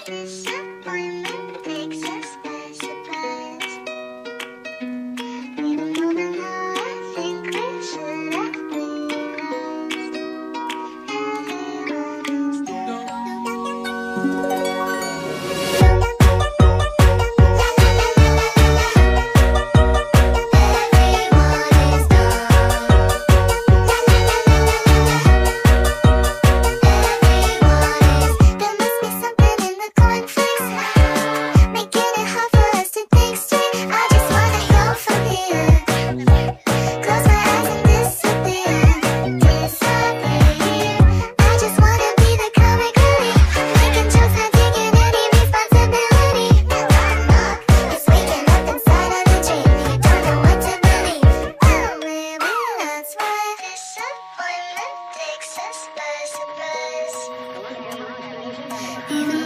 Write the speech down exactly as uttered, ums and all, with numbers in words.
Disappointment takes us by surprise. Even more than how I think we should have realized. Everyone is even